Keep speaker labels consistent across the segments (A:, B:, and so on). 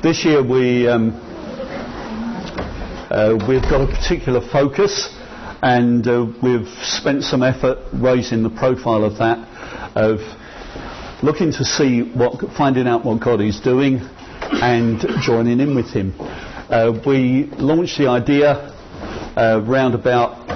A: This year we've got a particular focus, and we've spent some effort raising the profile of that, of looking to see finding out what God is doing and joining in with Him. We launched the idea round about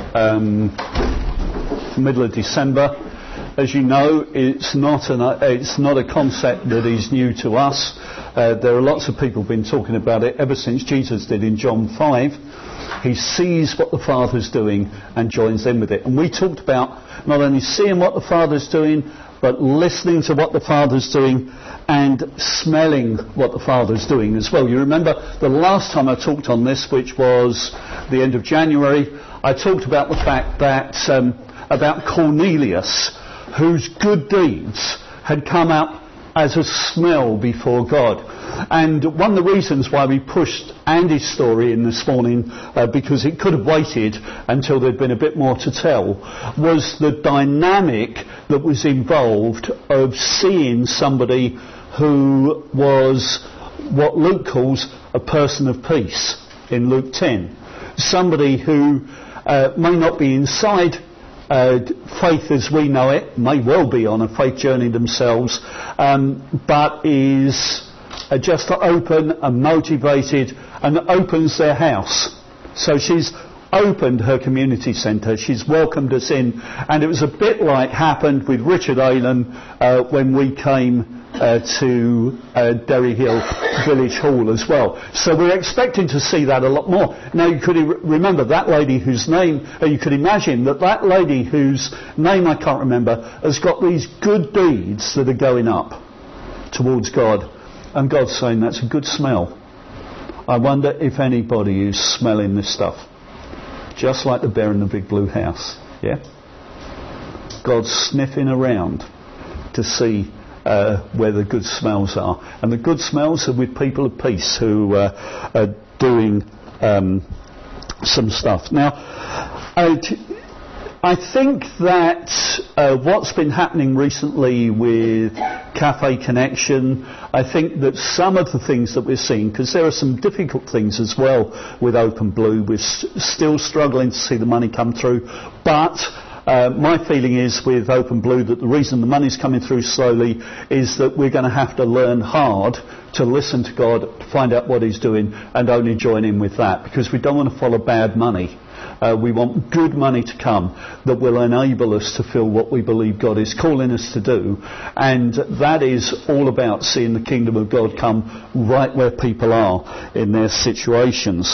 A: middle of December. As you know, it's not a concept that is new to us. There are lots of people who've been talking about it ever since Jesus did in John 5. He sees what the Father's doing and joins in with it. And we talked about not only seeing what the Father's doing, but listening to what the Father's doing and smelling what the Father's doing as well. You remember the last time I talked on this, which was the end of January, I talked about the fact that about Cornelius, whose good deeds had come up as a smell before God. And one of the reasons why we pushed Andy's story in this morning, because it could have waited until there'd been a bit more to tell, was the dynamic that was involved of seeing somebody who was what Luke calls a person of peace in Luke 10. Somebody who may not be inside faith as we know it, may well be on a faith journey themselves, but is just open and motivated and opens their house. So she's opened her community centre, she's welcomed us in, and it was a bit like happened with Richard Aylan when we came to Derry Hill Village Hall as well. So we're expecting to see that a lot more. Now you could remember that lady whose name, you could imagine that lady whose name I can't remember has got these good deeds that are going up towards God, and God's saying that's a good smell. I wonder if anybody is smelling this stuff, just like the bear in the big blue house. Yeah, God's sniffing around to see where the good smells are, and the good smells are with people of peace who are doing some stuff. Now, I think that what's been happening recently with Cafe Connection, I think that some of the things that we're seeing, because there are some difficult things as well with Open Blue, we're still struggling to see the money come through, but my feeling is with Open Blue that the reason the money's coming through slowly is that we're going to have to learn hard to listen to God, to find out what He's doing, and only join in with that, because we don't want to follow bad money. We want good money to come that will enable us to feel what we believe God is calling us to do, and that is all about seeing the kingdom of God come right where people are in their situations.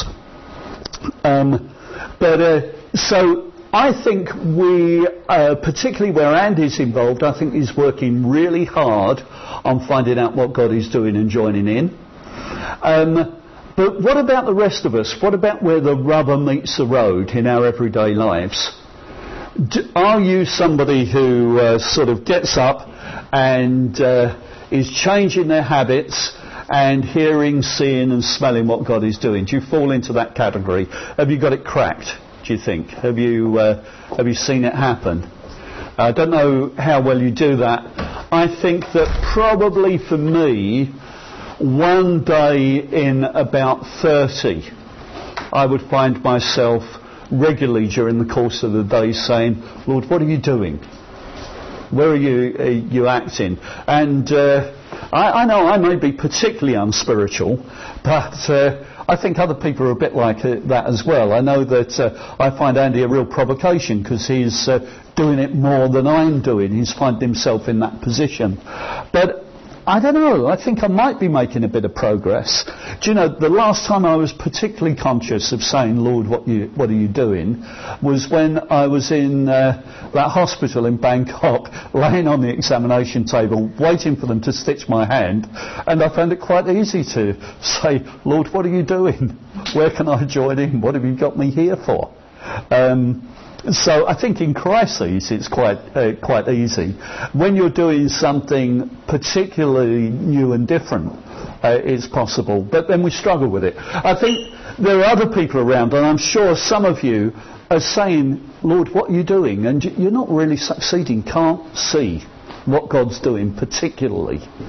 A: So I think we, particularly where Andy's involved, I think he's working really hard on finding out what God is doing and joining in. But what about the rest of us? What about where the rubber meets the road in our everyday lives? Are you somebody who sort of gets up and is changing their habits and hearing, seeing and smelling what God is doing? Do you fall into that category? Have you got it cracked, do you think? Have you seen it happen? I don't know how well you do that. I think that probably for me, one day in about 30, I would find myself regularly during the course of the day saying, Lord, what are you doing? Where are you acting? And I know I may be particularly unspiritual, but I think other people are a bit like that as well. I know that I find Andy a real provocation because he's doing it more than I'm doing. He's finding himself in that position. But I don't know, I think I might be making a bit of progress. Do you know, the last time I was particularly conscious of saying, Lord, what are you doing, was when I was in that hospital in Bangkok, laying on the examination table, waiting for them to stitch my hand, and I found it quite easy to say, Lord, what are you doing? Where can I join in? What have you got me here for? So I think in crises it's quite easy. When you're doing something particularly new and different, it's possible. But then we struggle with it. I think there are other people around, and I'm sure some of you are saying, Lord, what are you doing? And you're not really succeeding, can't see what God's doing particularly.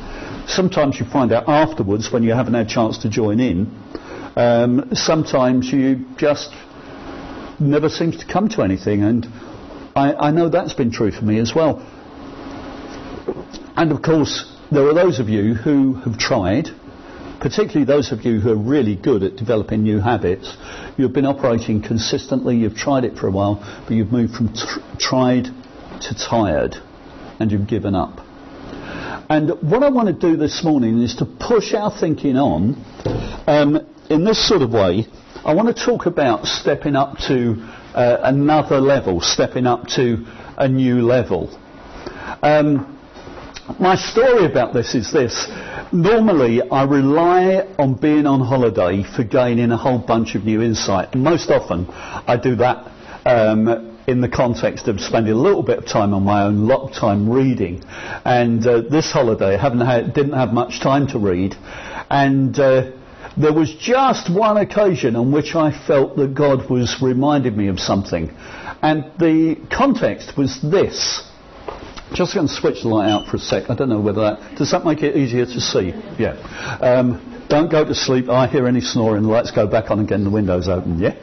A: Sometimes you find out afterwards when you haven't had a chance to join in. Sometimes you just never seems to come to anything, and I know that's been true for me as well. And of course, there are those of you who have tried, particularly those of you who are really good at developing new habits. You've been operating consistently, you've tried it for a while, but you've moved from tried to tired, and you've given up. And what I want to do this morning is to push our thinking on in this sort of way. I want to talk about stepping up to another level, stepping up to a new level. My story about this is this. Normally, I rely on being on holiday for gaining a whole bunch of new insight. And most often, I do that in the context of spending a little bit of time on my own, a lot of time reading. And this holiday, I didn't have much time to read. And there was just one occasion on which I felt that God was reminding me of something. And the context was this. Just going to switch the light out for a sec. I don't know whether does that make it easier to see? Yeah. Don't go to sleep. I hear any snoring. The lights go back on again. The window's open. Yeah.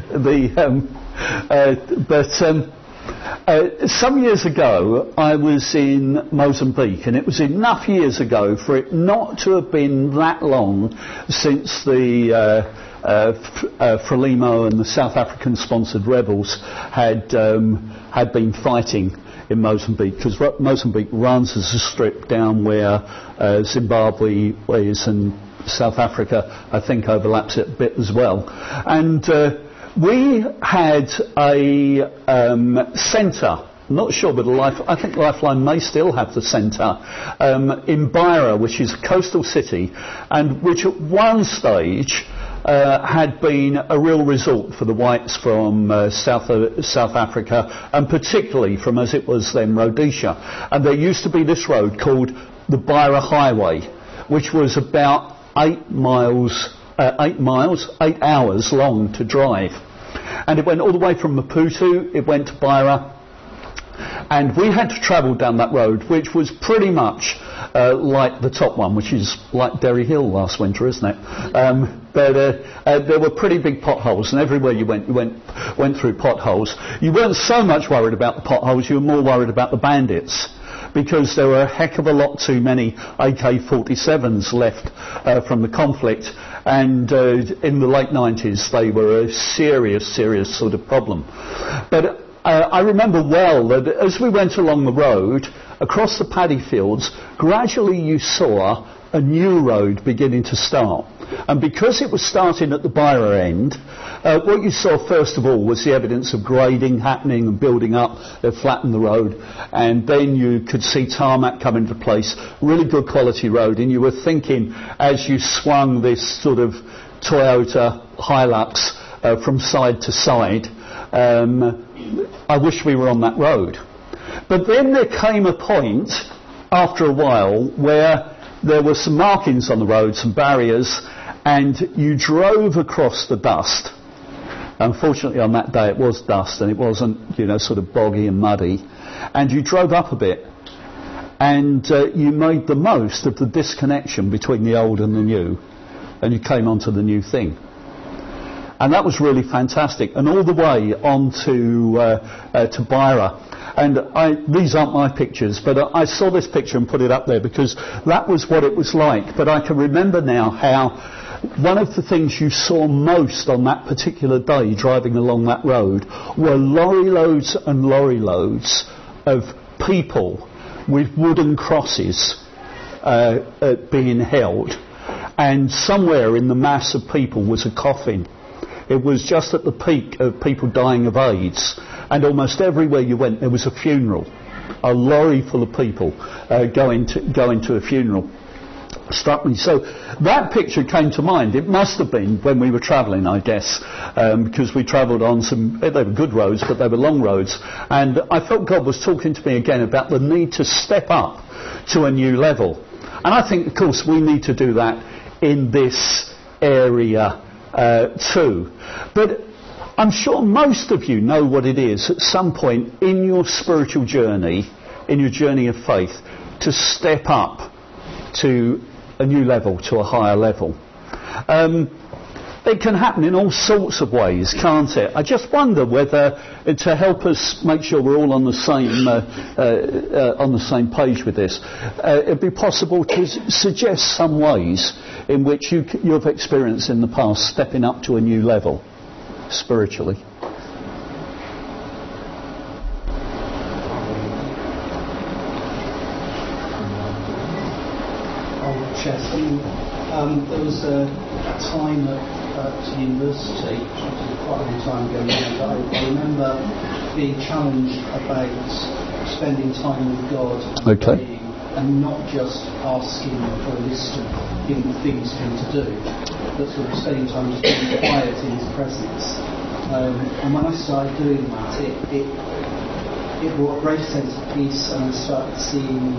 A: Some years ago, I was in Mozambique, and it was enough years ago for it not to have been that long since the Frelimo and the South African-sponsored rebels had been fighting in Mozambique, because Mozambique runs as a strip down where Zimbabwe is, and South Africa, I think, overlaps it a bit as well. And we had a centre, not sure, but I think Lifeline may still have the centre, in Beira, which is a coastal city, and which at one stage had been a real resort for the whites from South Africa, and particularly from, as it was then, Rhodesia. And there used to be this road called the Beira Highway, which was about 8 hours long to drive. And it went all the way from Maputo, it went to Beira, and we had to travel down that road, which was pretty much like the top one, which is like Derry Hill last winter, isn't it? But there were pretty big potholes, and everywhere you went through potholes. You weren't so much worried about the potholes, you were more worried about the bandits, because there were a heck of a lot too many AK-47s left from the conflict, and in the late 90s they were a serious sort of problem. But I remember well that as we went along the road, across the paddy fields, gradually you saw a new road beginning to start. And because it was starting at the Beira end, what you saw first of all was the evidence of grading happening and building up. They flattened the road, and then you could see tarmac come into place, really good quality road, and you were thinking as you swung this sort of Toyota Hilux from side to side, I wish we were on that road. But then there came a point after a while where there were some markings on the road, some barriers, and you drove across the dust. Unfortunately on that day it was dust, and it wasn't, sort of boggy and muddy. And you drove up a bit, and you made the most of the disconnection between the old and the new, and you came onto the new thing. And that was really fantastic. And all the way on to Beira. And these aren't my pictures, but I saw this picture and put it up there because that was what it was like. But I can remember now how one of the things you saw most on that particular day driving along that road were lorry loads and lorry loads of people with wooden crosses being held. And somewhere in the mass of people was a coffin. It was just at the peak of people dying of AIDS, and almost everywhere you went there was a funeral, a lorry full of people going to a funeral. Struck me. So that picture came to mind. It must have been when we were travelling, I guess, because we travelled on they were good roads, but they were long roads, and I felt God was talking to me again about the need to step up to a new level. And I think, of course, we need to do that in this area too. But I'm sure most of you know what it is at some point in your spiritual journey, in your journey of faith, to step up to a new level, to a higher level. It can happen in all sorts of ways, can't it? I just wonder whether, to help us make sure we're all on the same page with this, it'd be possible to suggest some ways in which you've experienced in the past stepping up to a new level spiritually.
B: There was a time at university, which was quite a long time ago now, but I remember being challenged about spending time with God and praying, and not just asking for a list of things for him to do, but sort of spending time just being quiet in his presence. And when I started doing that, it brought a great sense of peace, and I started seeing,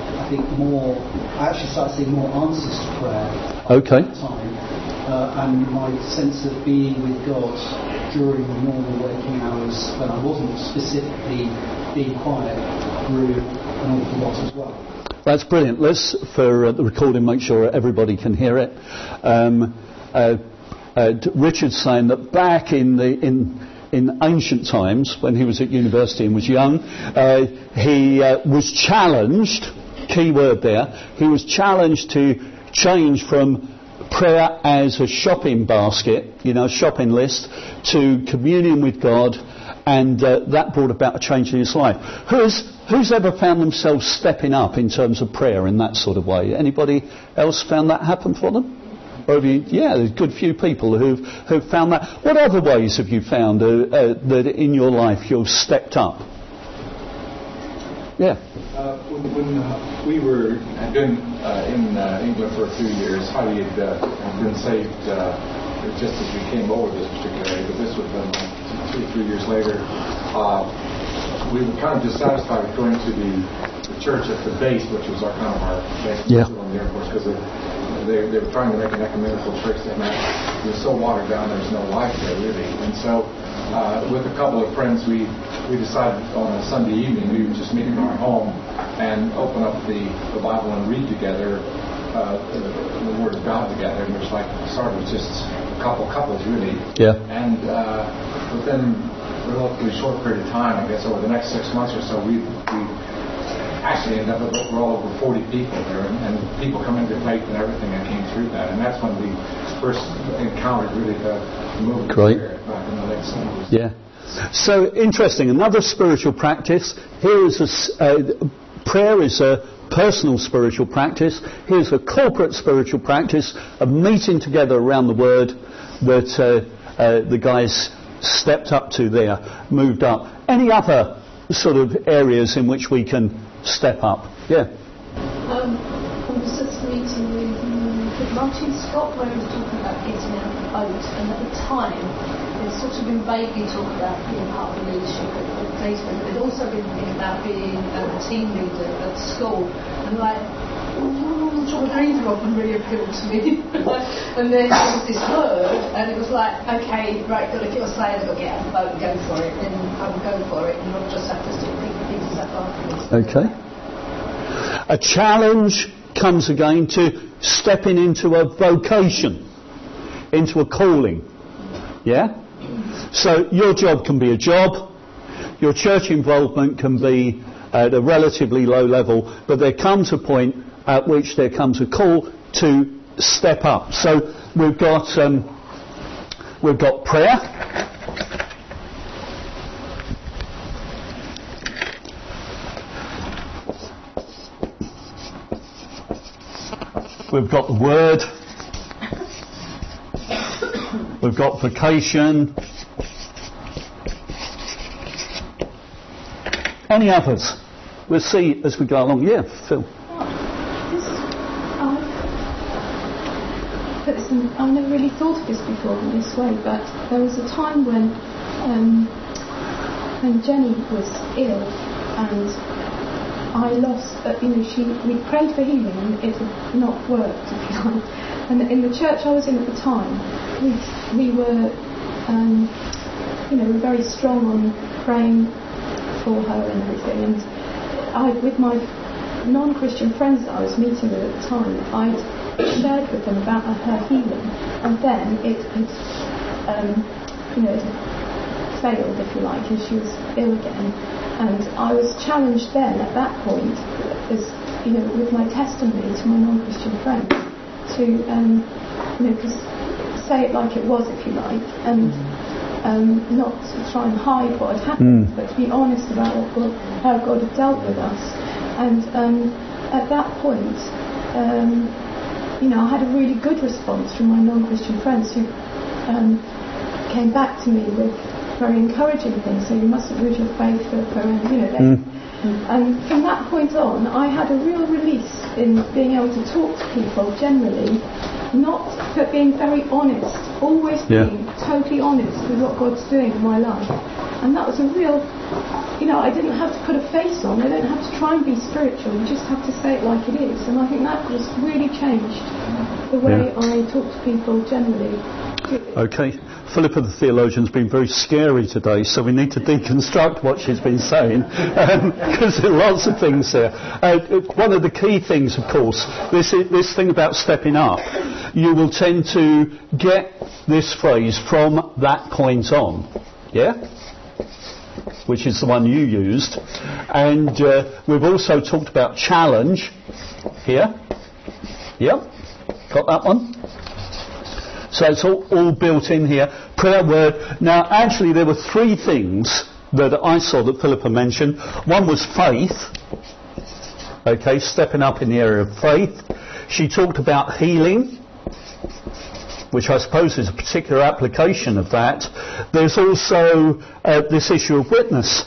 B: I actually started seeing more answers to prayer at that time. And my sense of being with God during the normal working hours when I wasn't specifically being quiet grew an awful lot as well.
A: That's brilliant. Let's, for the recording, make sure everybody can hear it. Richard's saying that back in ancient times, when he was at university and was young, he was challenged, key word there, he was challenged to change from prayer as a shopping basket, shopping list, to communion with God, and that brought about a change in his life. Who's ever found themselves stepping up in terms of prayer in that sort of way? Anybody else found that happen for them? Or have you, there's a good few people who've found that. What other ways have you found that in your life you've stepped up? Yeah.
C: When we were in England for a few years, Heidi had been saved just as we came over this particular area, but this would have been 2 or 3 years later. We were kind of dissatisfied with going to the church at the base, which was our base on the Air Force, because they were trying to make an ecumenical church that it was so watered down there was no life there really. And so with a couple of friends we decided on a Sunday evening we would just meet in our home and open up the Bible and read together the Word of God together. And it was like started with just a couples really. Yeah. And within a relatively short period of time, I guess over the next 6 months or so, we actually ended up with well over 40 people there, and people coming to faith and everything that came through that. And that's when we first encountered really the movement of Spirit back in the late 70s.
A: Yeah. So interesting. Another spiritual practice. Here is prayer is a personal spiritual practice. Here's a corporate spiritual practice of meeting together around the Word that the guys stepped up to there, moved up. Any other sort of areas in which we can step up? Yeah.
D: I was just meeting with Martin Scott where he was talking about getting out of the boat, and at the time there's sort of been vaguely talk about being part of the leadership at Clayton, but there'd also been thinking about being a team leader at school, and the sort of dreams were often really appealed to me. And then there was this word, and it was like, okay, right, got to get a say, I've got to get out of the boat and go for it, then I will go for it, and not just have to stick things up afterwards.
A: Okay. A challenge comes again to stepping into a vocation, into a calling. Yeah? So your job can be a job, your church involvement can be at a relatively low level, but there comes a point at which there comes a call to step up. So we've got prayer. We've got the Word. We've got vocation. Any others? We'll see as we go along. Yeah, Phil.
E: I've never really thought of this before in this way, but there was a time when Jenny was ill, and I lost. We prayed for healing, and it had not worked, if you like. And in the church I was in at the time, we were, were very strong on praying for her and everything. And I, with my non-Christian friends that I was meeting with at the time, I'd shared with them about her healing, and then it had, failed, if you like, and she was ill again. And I was challenged then, at that point, as with my testimony to my non-Christian friends, to say it like it was, if you like, and not to try and hide what had happened, but to be honest about how God had dealt with us. And at that point, I had a really good response from my non-Christian friends who came back to me with very encouraging things. So you mustn't lose your faith and from that point on, I had a real release in being able to talk to people generally, but being very honest, always being totally honest with what God's doing in my life. And that was a real, I didn't have to put a face on, I don't have to try and be spiritual, you just have to say it like it is. And I think that just really changed the way I talk to people generally.
A: Okay. Philippa the theologian's been very scary today, so we need to deconstruct what she's been saying, because there are lots of things there. One of the key things, of course, this thing about stepping up, you will tend to get this phrase from that point on, which is the one you used. And we've also talked about challenge here. Got that one? So it's all built in here. Prayer, word. Now, actually, there were three things that I saw that Philippa mentioned. One was faith. Okay, stepping up in the area of faith. She talked about healing, which I suppose is a particular application of that. There's also this issue of witness.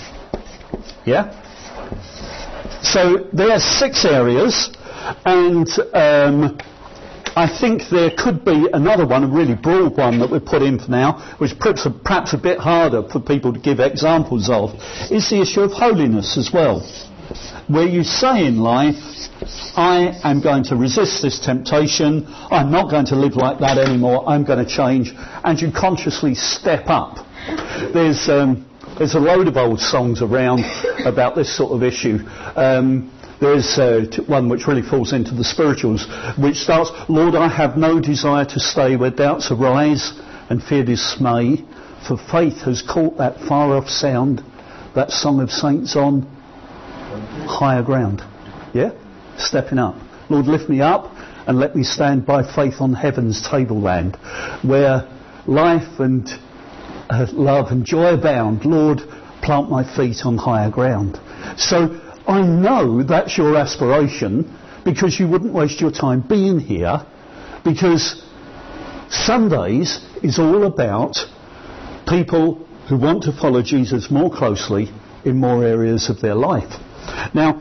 A: So there are 6 areas, and I think there could be another one, a really broad one that we've put in for now, which perhaps a bit harder for people to give examples of, is the issue of holiness as well. Where you say in life, I am going to resist this temptation, I'm not going to live like that anymore, I'm going to change, and you consciously step up. There's a load of old songs around about this sort of issue. There's one which really falls into the spirituals, which starts, Lord, I have no desire to stay where doubts arise and fear dismay, for faith has caught that far-off sound, that song of saints on higher ground. Stepping up. Lord, lift me up and let me stand by faith on heaven's tableland, where life and love and joy abound. Lord, plant my feet on higher ground. So I know that's your aspiration, because you wouldn't waste your time being here, because Sundays is all about people who want to follow Jesus more closely in more areas of their life. Now,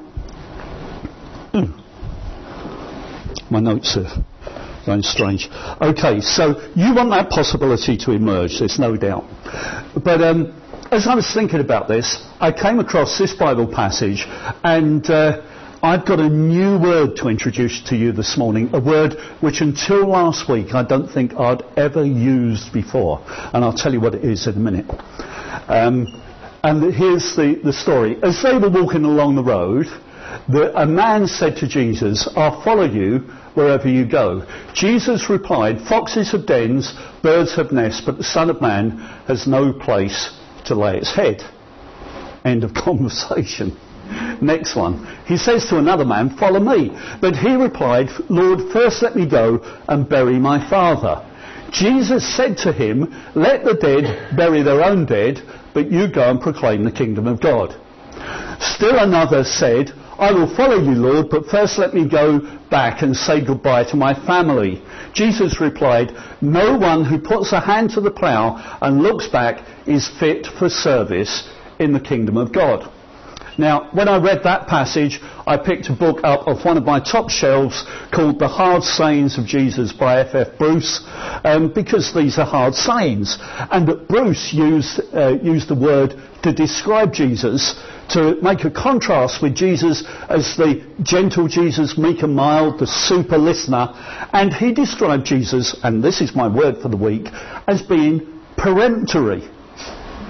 A: my notes are going strange. Okay, so you want that possibility to emerge, there's no doubt. But as I was thinking about this, I came across this Bible passage, and I've got a new word to introduce to you this morning, a word which until last week I don't think I'd ever used before, and I'll tell you what it is in a minute. And here's the story. As they were walking along the road, a man said to Jesus, I'll follow you wherever you go. Jesus replied, foxes have dens, birds have nests, but the Son of Man has no place to lay its head. End of conversation. Next one. He says to another man, follow me. But he replied, Lord, first let me go and bury my father. Jesus said to him, let the dead bury their own dead, but you go and proclaim the kingdom of God. Still another said, I will follow you, Lord, but first let me go back and say goodbye to my family. Jesus replied, no one who puts a hand to the plough and looks back is fit for service in the kingdom of God. Now, when I read that passage, I picked a book up off one of my top shelves called The Hard Sayings of Jesus by F.F. Bruce, because these are hard sayings. And Bruce used the word to describe Jesus, to make a contrast with Jesus as the gentle Jesus, meek and mild, the super listener. And he described Jesus, and this is my word for the week, as being peremptory.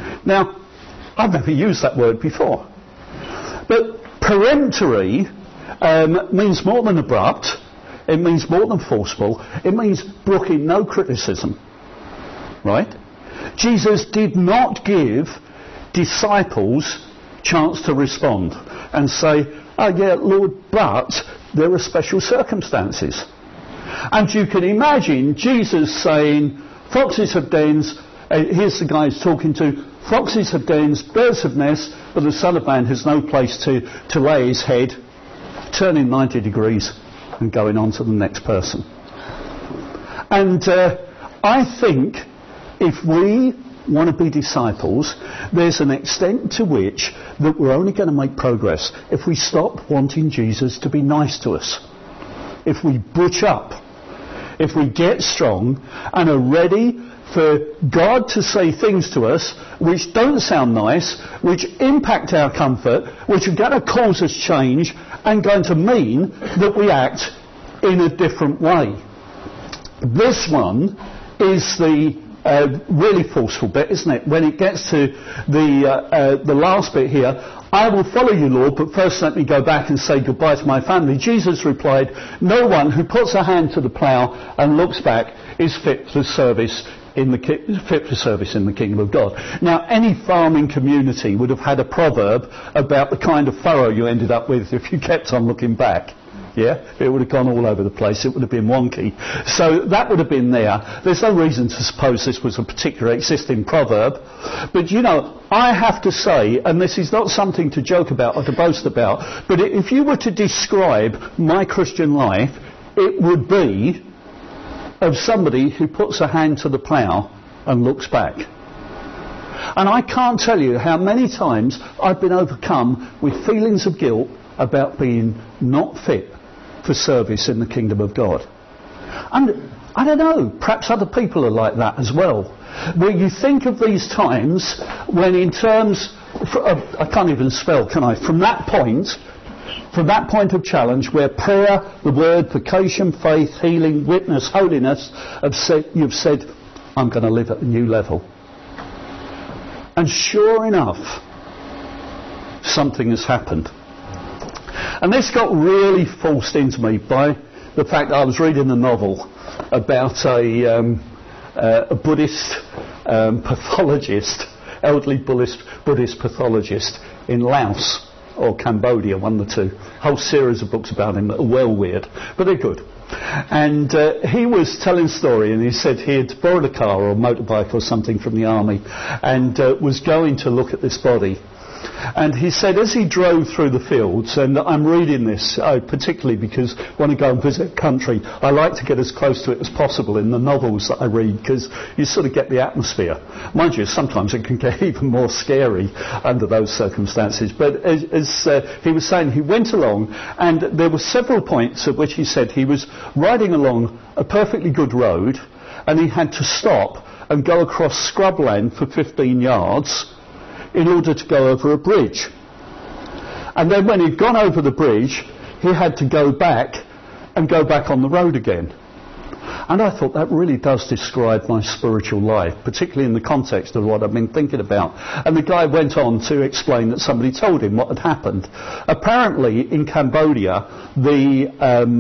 A: Now, I've never used that word before. But peremptory means more than abrupt. It means more than forceful. It means brooking no criticism. Right? Jesus did not give disciples chance to respond and say, oh yeah, Lord, but there are special circumstances. And you can imagine Jesus saying, foxes have dens, here's the guy he's talking to, foxes have dens, birds have nests, but the Son of Man has no place to lay his head, turning 90 degrees and going on to the next person. And I think if we want to be disciples, there's an extent to which that we're only going to make progress if we stop wanting Jesus to be nice to us. If we butch up, if we get strong and are ready for God to say things to us which don't sound nice, which impact our comfort, which are going to cause us change and going to mean that we act in a different way. This one is the really forceful bit, isn't it? When it gets to the last bit here, I will follow you, Lord, but first let me go back and say goodbye to my family. Jesus replied, no one who puts a hand to the plough and looks back is fit for service in the kingdom of God. Now, any farming community would have had a proverb about the kind of furrow you ended up with if you kept on looking back. Yeah, it would have gone all over the place. It would have been wonky. So that would have been there. There's no reason to suppose this was a particular existing proverb. But, you know, I have to say, and this is not something to joke about or to boast about, but if you were to describe my Christian life, it would be of somebody who puts a hand to the plough and looks back. And I can't tell you how many times I've been overcome with feelings of guilt about being not fit for service in the kingdom of God. And I don't know, perhaps other people are like that as well. Where you think of these times when in terms, I can't even spell, can I? From that point of challenge where prayer, the word, vocation, faith, healing, witness, holiness, you've said, I'm going to live at a new level. And sure enough, something has happened. And this got really forced into me by the fact that I was reading a novel about a Buddhist pathologist, elderly Buddhist pathologist in Laos or Cambodia, one of the two. A whole series of books about him that are well weird, but they're good. And he was telling a story, and he said he had borrowed a car or a motorbike or something from the army and was going to look at this body. And he said as he drove through the fields, and I'm reading this particularly because when I go and visit country, I like to get as close to it as possible in the novels that I read because you sort of get the atmosphere. Mind you, sometimes it can get even more scary under those circumstances. But as he was saying, he went along and there were several points at which he said he was riding along a perfectly good road and he had to stop and go across scrubland for 15 yards in order to go over a bridge. And then when he'd gone over the bridge, he had to go back on the road again. And I thought that really does describe my spiritual life, particularly in the context of what I've been thinking about. And the guy went on to explain that somebody told him what had happened. Apparently, in Cambodia, the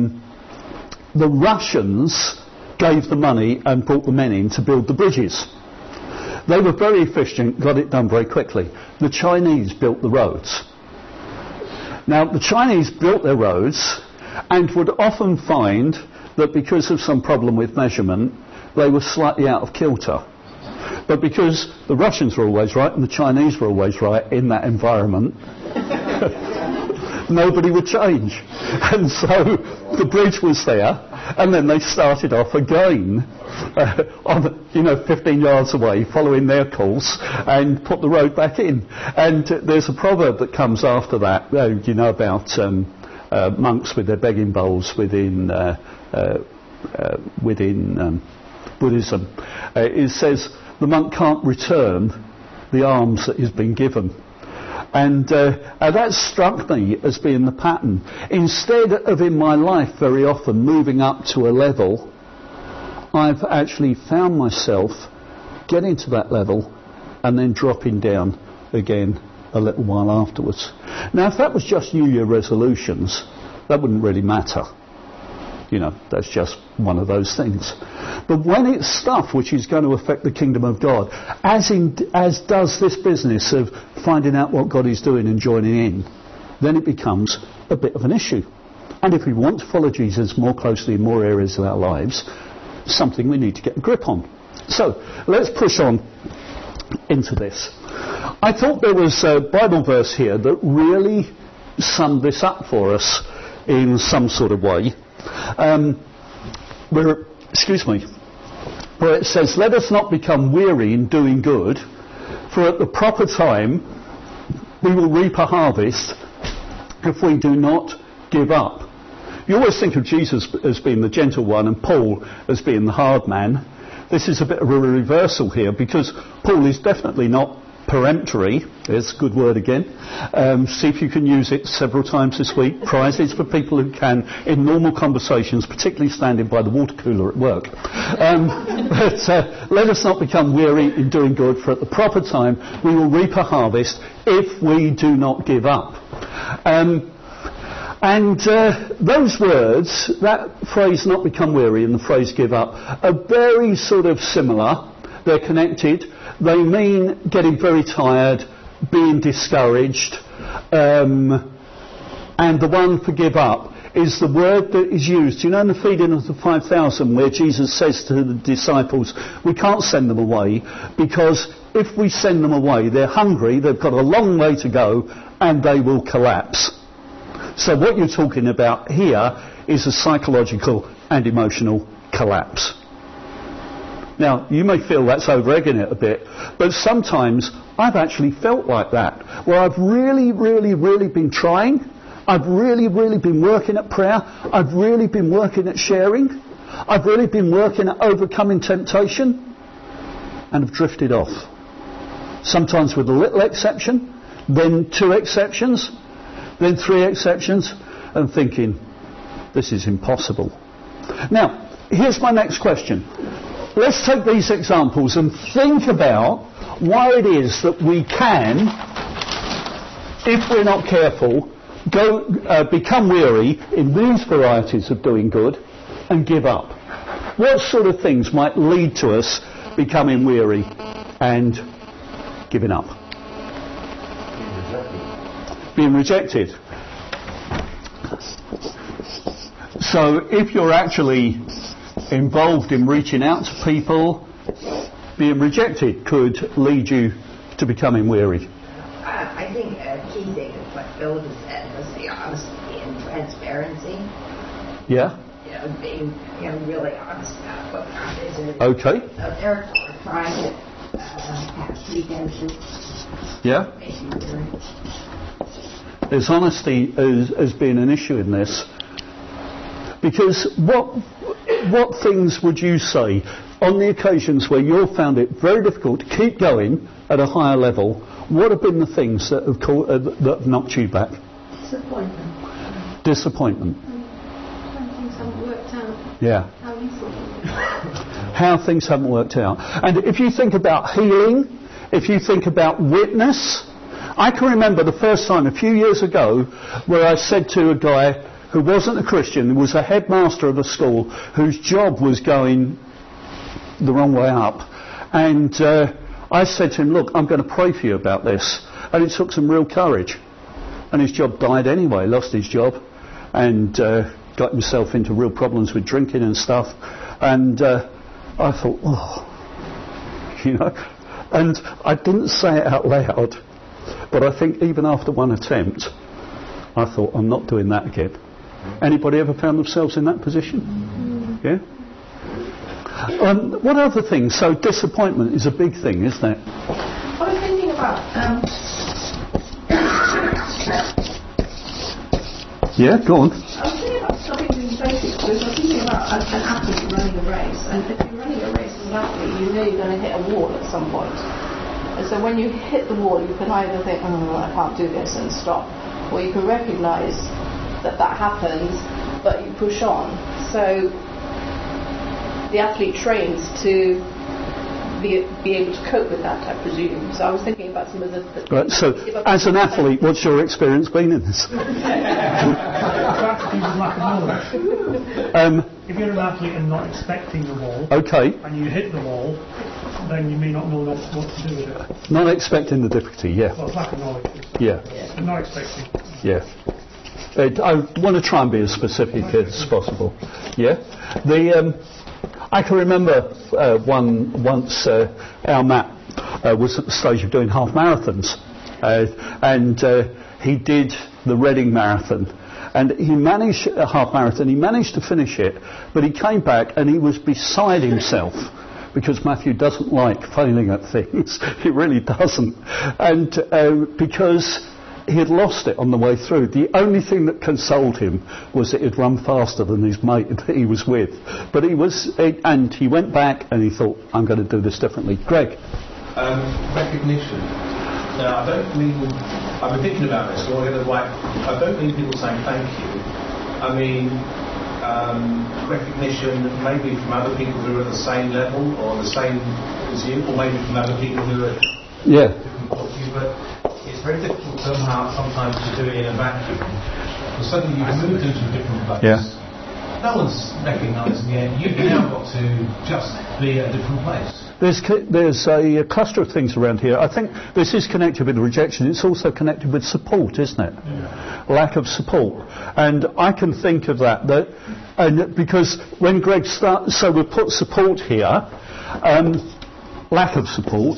A: Russians gave the money and brought the men in to build the bridges. They were very efficient, got it done very quickly. The Chinese built the roads. Now, the Chinese built their roads and would often find that because of some problem with measurement, they were slightly out of kilter. But because the Russians were always right and the Chinese were always right in that environment, nobody would change. And so the bridge was there, and then they started off again, 15 yards away, following their course, and put the road back in. And there's a proverb that comes after that, about monks with their begging bowls within Buddhism. It says, the monk can't return the alms that he's been given. And that struck me as being the pattern. Instead of in my life very often moving up to a level, I've actually found myself getting to that level and then dropping down again a little while afterwards. Now, if that was just New Year resolutions, that wouldn't really matter. You know, that's just one of those things. But when it's stuff which is going to affect the kingdom of God, as does this business of finding out what God is doing and joining in, then it becomes a bit of an issue. And if we want to follow Jesus more closely in more areas of our lives, something we need to get a grip on. So, let's push on into this. I thought there was a Bible verse here that really summed this up for us in some sort of way. Where it says, "Let us not become weary in doing good, for at the proper time we will reap a harvest if we do not give up." You always think of Jesus as being the gentle one and Paul as being the hard man. This is a bit of a reversal here, because Paul is definitely not peremptory. There's a good word again. See if you can use it several times this week. Prizes for people who can in normal conversations, particularly standing by the water cooler at work. But let us not become weary in doing good, for at the proper time we will reap a harvest if we do not give up. Those words, that phrase "not become weary" and the phrase "give up," are very sort of similar. They're connected. They mean getting very tired, being discouraged, and the one for "give up" is the word that is used. You know, in the feeding of the 5,000, where Jesus says to the disciples, we can't send them away, because if we send them away, they're hungry, they've got a long way to go, and they will collapse. So what you're talking about here is a psychological and emotional collapse. Now, you may feel that's over-egging it a bit, but sometimes I've actually felt like that, where I've really, really, really been trying. I've really, really been working at prayer. I've really been working at sharing. I've really been working at overcoming temptation, and have drifted off. Sometimes with a little exception, then 2 exceptions, then 3 exceptions, and thinking, this is impossible. Now, here's my next question. Let's take these examples and think about why it is that we can, if we're not careful, become weary in these varieties of doing good and give up. What sort of things might lead to us becoming weary and giving up? Being rejected. So if you're actually involved in reaching out to people, being rejected could lead you to becoming weary.
F: I think a key thing is what Phil just said, was the honesty and transparency.
A: Yeah.
F: You know, being really honest about what God is.
A: Okay.
F: So they're trying to have redemption.
A: Yeah. There's honesty as being an issue in this. Because what things would you say on the occasions where you've found it very difficult to keep going at a higher level? What have been the things that have knocked you back? Disappointment.
E: When things haven't worked out.
A: Yeah.
E: How you thought.
A: How things haven't worked out. And if you think about healing, if you think about witness, I can remember the first time a few years ago where I said to a guy who wasn't a Christian, was a headmaster of a school whose job was going the wrong way up. And I said to him, look, I'm going to pray for you about this. And it took some real courage. And his job died anyway, lost his job, and got himself into real problems with drinking and stuff. And I thought, and I didn't say it out loud, but I think even after one attempt, I thought, I'm not doing that again. Anybody ever found themselves in that position? Yeah? What other things? So disappointment is a big thing, isn't it?
G: I was thinking about...
A: Yeah, go on.
G: I was thinking about stopping doing basics, because I was thinking about an athlete running a race, and if you're running a race as an athlete, you know you're going to hit a wall at some point. And so when you hit the wall, you can either think, I can't do this, and stop, or you can recognise that happens, but you push on. So the athlete trains to be able to cope with that, I presume. So I was thinking about some of the...
A: Right, so, as an athlete, what's your experience been in this?
H: If you're an athlete and not expecting the wall,
A: okay,
H: and you hit the wall, then you may not know what to do with it.
A: Not expecting the difficulty, yeah.
H: Well, lack of knowledge.
A: Yeah.
H: Not expecting.
A: Yeah. I want to try and be as specific as possible. Yeah. I can remember once our Matt was at the stage of doing half marathons, and he did the Reading Marathon, and he managed a half marathon. He managed to finish it, but he came back and he was beside himself because Matthew doesn't like failing at things. He really doesn't, and because he had lost it on the way through. The only thing that consoled him was that he'd run faster than his mate that he was with. But and he went back and he thought, I'm going to do this differently. Greg?
I: Recognition. Now, I've been thinking about this, I don't mean people saying thank you. I mean, recognition maybe from other people who are at the same level or the same as you, or maybe from other people who are different quality, but it's very difficult somehow sometimes to do it in a vacuum. Because suddenly you've moved into a different place.
A: Yeah.
I: No one's recognising yet. You've now got to just be at a different place.
A: There's a cluster of things around here. I think this is connected with rejection. It's also connected with support, isn't it? Yeah. Lack of support. And I can think of that and because when Greg starts, so we've put support here, lack of support.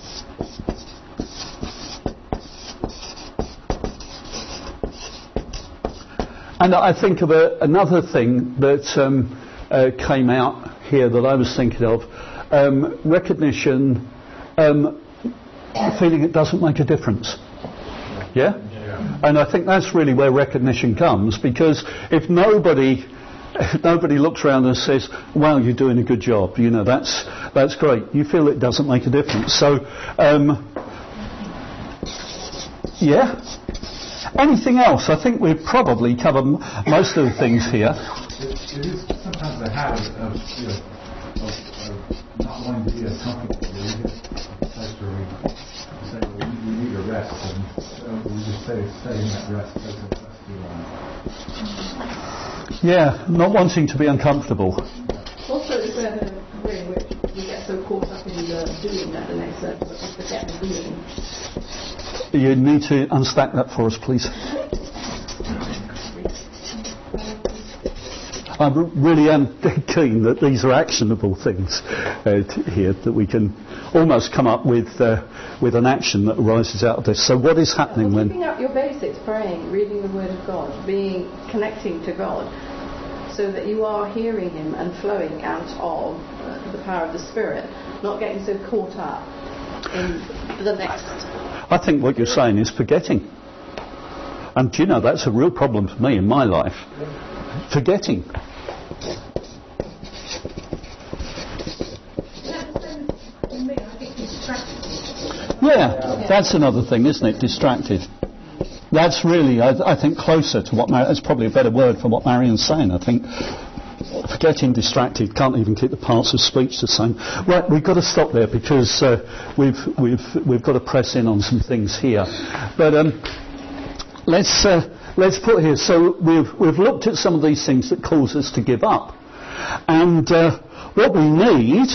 A: And I think of another thing that came out here that I was thinking of, recognition, feeling it doesn't make a difference. Yeah? And I think that's really where recognition comes, because if nobody looks around and says, wow, you're doing a good job, that's great, you feel it doesn't make a difference. So, yeah. Anything else? I think we've probably covered most of the things here.
C: It is sometimes a habit of not wanting to be as comfortable. We get a place where we say, well, we need a rest, and we just stay in that rest place of rest.
A: Yeah, not wanting to be uncomfortable.
G: Also, is there a way in which we get so caught up in doing that the next step that we forget the doing?
A: You need to unstack that for us, please. I really am keen that these are actionable things here, that we can almost come up with an action that arises out of this. So what is happening when...
G: Keeping up your basics, praying, reading the Word of God, connecting to God, so that you are hearing Him and flowing out of the power of the Spirit, not getting so caught up in the next...
A: I think what you're saying is forgetting. And do you know, that's a real problem for me in my life. Forgetting. Yeah, that's another thing, isn't it? Distracted. That's really, I think, closer to what that's probably a better word for what Marion's saying. I think forgetting, distracted, can't even keep the parts of speech the same. Right, we've got to stop there because we've got to press in on some things here. But let's put here. So we've looked at some of these things that cause us to give up, and what we need.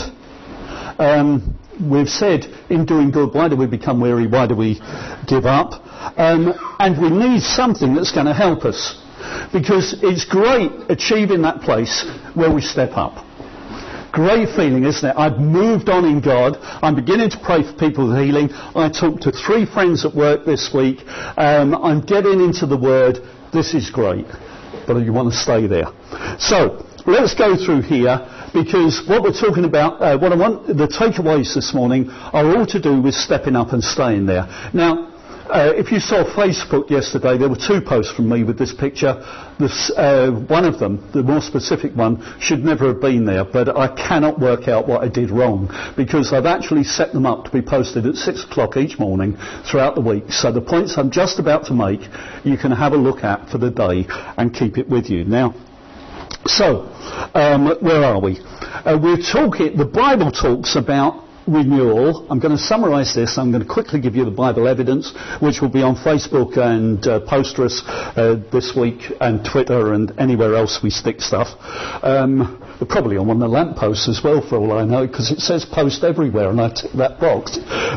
A: We've said, in doing good, why do we become weary? Why do we give up? And we need something that's going to help us. Because it's great achieving that place where we step up. Great feeling, isn't it? I've moved on in God. I'm beginning to pray for people with healing. I talked to 3 friends at work this week. I'm getting into the Word. This is great. But you want to stay there. So, let's go through here, because what we're talking about, the takeaways this morning are all to do with stepping up and staying there. Now, if you saw Facebook yesterday, there were 2 posts from me with this picture. One of them, the more specific one, should never have been there, but I cannot work out what I did wrong, because I've actually set them up to be posted at 6 o'clock each morning throughout the week. So the points I'm just about to make, you can have a look at for the day and keep it with you. Now, so, where are we? We're talking, the Bible talks about renewal. I'm going to summarise this. I'm going to quickly give you the Bible evidence, which will be on Facebook and Posterous this week, and Twitter and anywhere else we stick stuff. Probably on one of the lampposts as well, for all I know, because it says post everywhere, and I tick that box.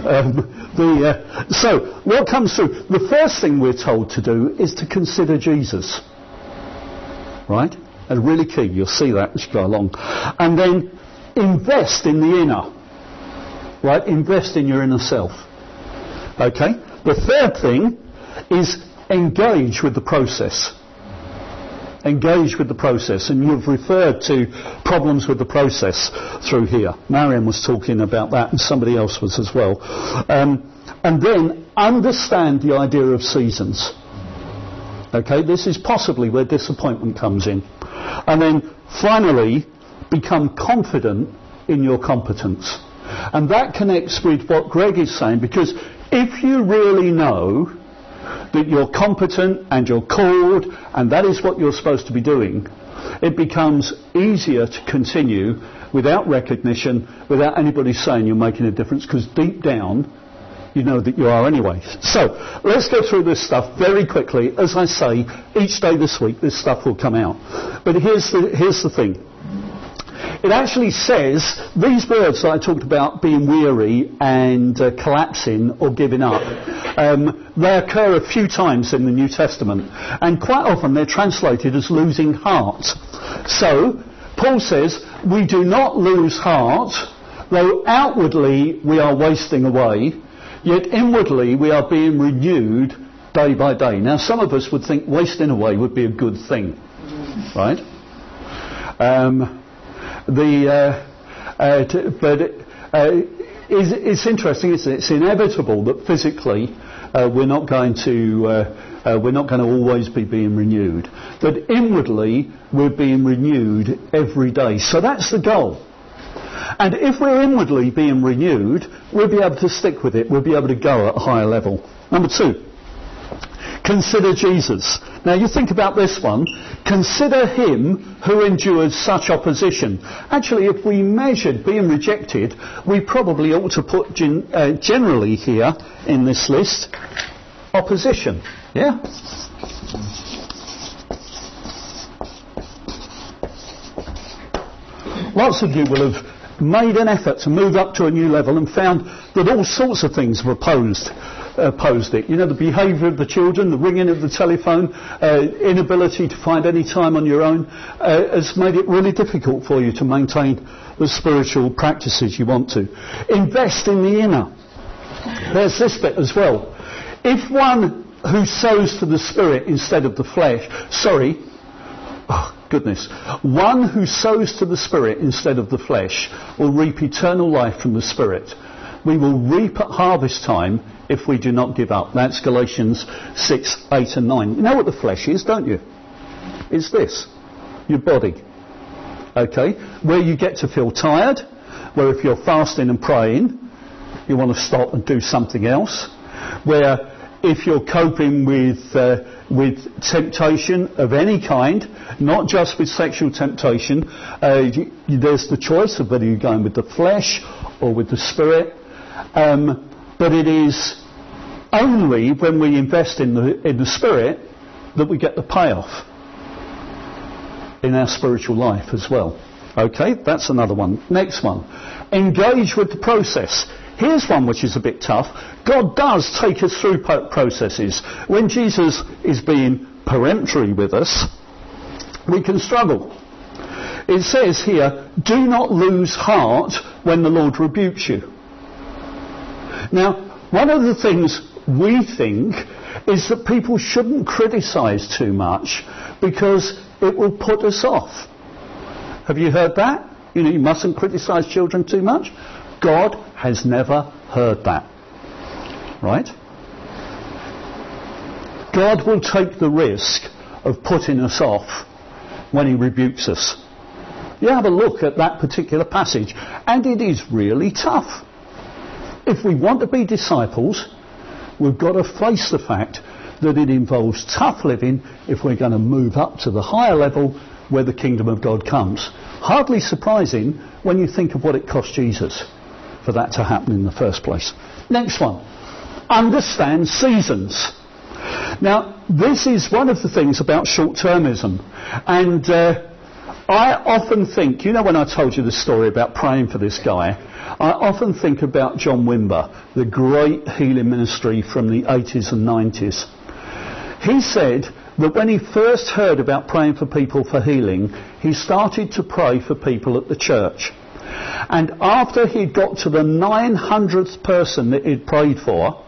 A: So, what comes through? The first thing we're told to do is to consider Jesus. Right? And really key. You'll see that as you go along. And then invest in the inner. Right? Invest in your inner self. Okay? The third thing is engage with the process. Engage with the process. And you've referred to problems with the process through here. Marion was talking about that, and somebody else was as well. And then understand the idea of seasons. Okay? This is possibly where disappointment comes in. And then finally, become confident in your competence. And that connects with what Greg is saying, because if you really know that you're competent and you're called and that is what you're supposed to be doing, it becomes easier to continue without recognition, without anybody saying you're making a difference, because deep down you know that you are anyway. So let's go through this stuff very quickly. As I say, each day this week this stuff will come out. But here's the thing. It actually says, these words that I talked about, being weary and collapsing or giving up, they occur a few times in the New Testament. And quite often they're translated as losing heart. So, Paul says, we do not lose heart, though outwardly we are wasting away, yet inwardly we are being renewed day by day. Now, some of us would think wasting away would be a good thing, right? It's interesting, isn't it? It's inevitable that physically we're not going to always be being renewed, but inwardly we're being renewed every day. So that's the goal. And if we're inwardly being renewed, we'll be able to stick with it. We'll be able to go at a higher level. Number 2. Consider Jesus. Now you think about this one. Consider him who endured such opposition. Actually, if we measured being rejected, we probably ought to put generally here in this list, opposition. Yeah? Lots of you will have made an effort to move up to a new level and found that all sorts of things were opposed it. You know, the behaviour of the children, the ringing of the telephone, inability to find any time on your own has made it really difficult for you to maintain the spiritual practices you want to. Invest in the inner. There's this bit as well. If one who sows to the Spirit instead of the flesh, one who sows to the Spirit instead of the flesh will reap eternal life from the Spirit. We will reap at harvest time if we do not give up. That's Galatians 6, 8 and 9. You know what the flesh is, don't you? It's this. Your body. Okay? Where you get to feel tired, where if you're fasting and praying, you want to stop and do something else. Where if you're coping with temptation of any kind, not just with sexual temptation, there's the choice of whether you're going with the flesh or with the Spirit. But it is only when we invest in the Spirit that we get the payoff in our spiritual life as well. Okay, that's another one. Next one. Engage with the process. Here's one which is a bit tough. God does take us through processes. When Jesus is being peremptory with us, we can struggle. It says here, do not lose heart when the Lord rebukes you. Now, one of the things we think is that people shouldn't criticise too much because it will put us off. Have you heard that? You know, you mustn't criticise children too much. God has never heard that. Right? God will take the risk of putting us off when he rebukes us. You have a look at that particular passage, and it is really tough. If we want to be disciples, we've got to face the fact that it involves tough living if we're going to move up to the higher level where the kingdom of God comes. Hardly surprising when you think of what it cost Jesus for that to happen in the first place. Next one. Understand seasons. Now, this is one of the things about short-termism. And I often think, you know, when I told you the story about praying for this guy, I often think about John Wimber, the great healing ministry from the 80s and 90s. He said that when he first heard about praying for people for healing, he started to pray for people at the church. And after he'd got to the 900th person that he'd prayed for,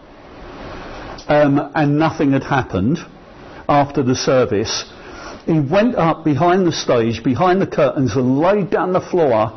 A: and nothing had happened after the service, he went up behind the stage, behind the curtains, and laid down on the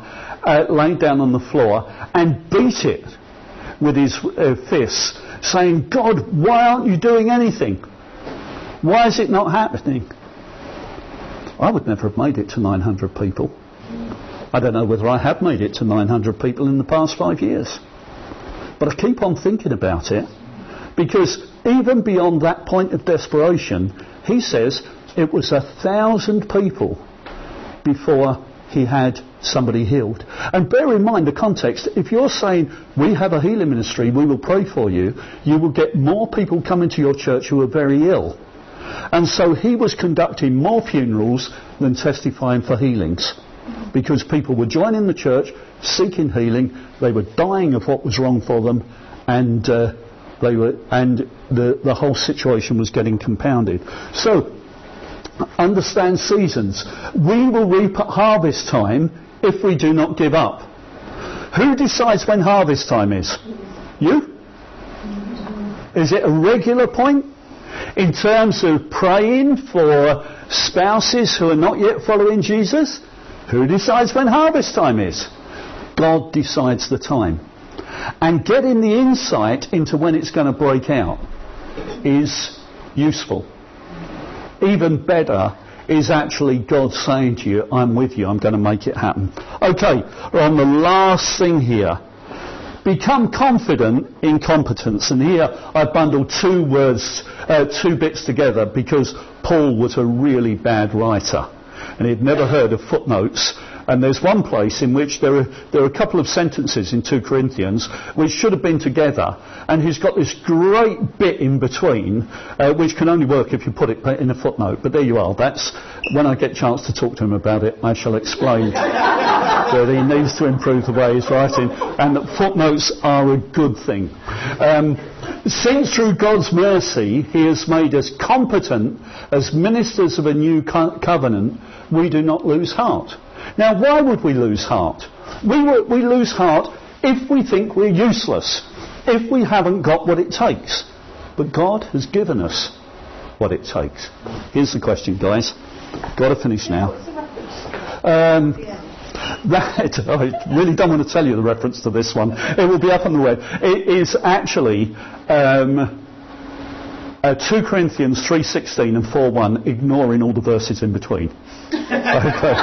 A: floor and beat it with his fists, saying, "God, why aren't you doing anything? Why is it not happening?" I would never have made it to 900 people. I don't know whether I have made it to 900 people in the past 5 years. But I keep on thinking about it, because even beyond that point of desperation, he says it was 1,000 people before he had somebody healed. And bear in mind the context. If you're saying, we have a healing ministry, we will pray for you, you will get more people coming to your church who are very ill. And so he was conducting more funerals than testifying for healings, because people were joining the church, seeking healing, they were dying of what was wrong for them, and the whole situation was getting compounded. So, understand seasons. We will reap at harvest time if we do not give up. Who decides when harvest time is? You? Is it a regular point? In terms of praying for spouses who are not yet following Jesus? Who decides when harvest time is? God decides the time. And getting the insight into when it's going to break out is useful. Even better is actually God saying to you, I'm with you, I'm going to make it happen. Okay, we're on the last thing here. Become confident in competence. And here I bundled two bits together, because Paul was a really bad writer. And he'd never heard of footnotes. And there's one place in which there are a couple of sentences in 2 Corinthians which should have been together, and he's got this great bit in between, which can only work if you put it in a footnote. But there you are. That's when I get a chance to talk to him about it, I shall explain that he needs to improve the way he's writing, and that footnotes are a good thing. Since through God's mercy he has made us competent as ministers of a new covenant, we do not lose heart. Now, why would we lose heart? We lose heart if we think we're useless, if we haven't got what it takes. But God has given us what it takes. Here's the question, guys. Got to finish now. I really don't want to tell you the reference to this one. It will be up on the web. It is actually 2 Corinthians 3:16 and 4:1, ignoring all the verses in between. Okay.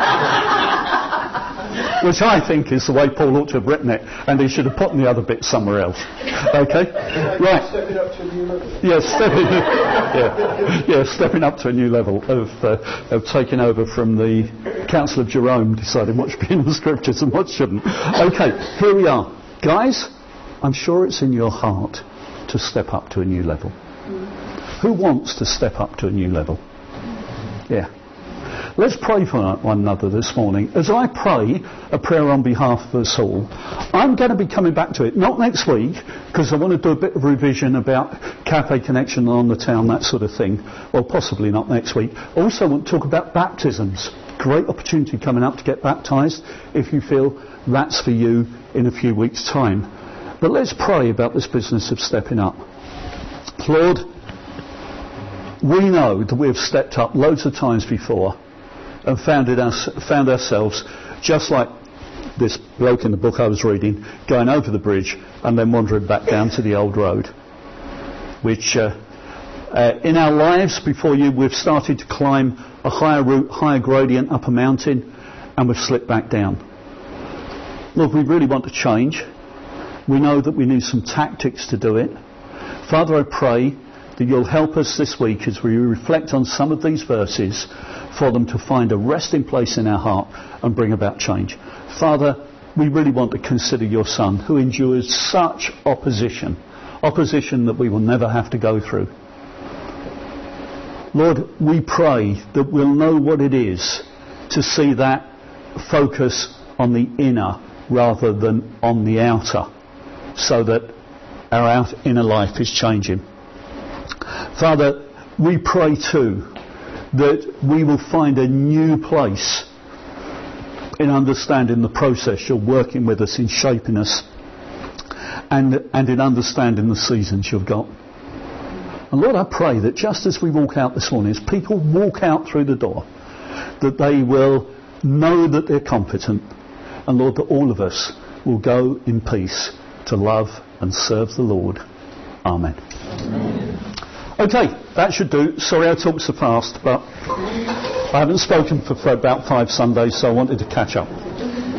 A: Which I think is the way Paul ought to have written it, and he should have put in the other bit somewhere else. Okay? Right.
J: Stepping up to a new level.
A: Yes, stepping up to a new level of taking over from the Council of Jerome, deciding what should be in the Scriptures and what shouldn't. Okay, here we are. Guys, I'm sure it's in your heart to step up to a new level. Who wants to step up to a new level? Yeah. Let's pray for one another this morning. As I pray a prayer on behalf of us all, I'm going to be coming back to it, not next week, because I want to do a bit of revision about Cafe Connection on the town, that sort of thing. Well, possibly not next week. Also want to talk about baptisms. Great opportunity coming up to get baptised if you feel that's for you in a few weeks' time. But let's pray about this business of stepping up. Lord, we know that we have stepped up loads of times before and found ourselves just like this bloke in the book I was reading, going over the bridge and then wandering back down to the old road. Which in our lives before you, we've started to climb a higher route, higher gradient up a mountain, and we've slipped back down. Lord, we really want to change. We know that we need some tactics to do it. Father, I pray that you'll help us this week as we reflect on some of these verses, for them to find a resting place in our heart and bring about change. Father, we really want to consider your Son, who endured such opposition that we will never have to go through. Lord, we pray that we'll know what it is to see that focus on the inner rather than on the outer, so that our inner life is changing. Father, we pray too that we will find a new place in understanding the process you're working with us in shaping us, and in understanding the seasons you've got. And Lord, I pray that just as we walk out this morning, as people walk out through the door, that they will know that they're competent, and Lord, that all of us will go in peace to love and serve the Lord. Amen. Okay, that should do. Sorry I talk so fast, but I haven't spoken for about 5 Sundays, so I wanted to catch up.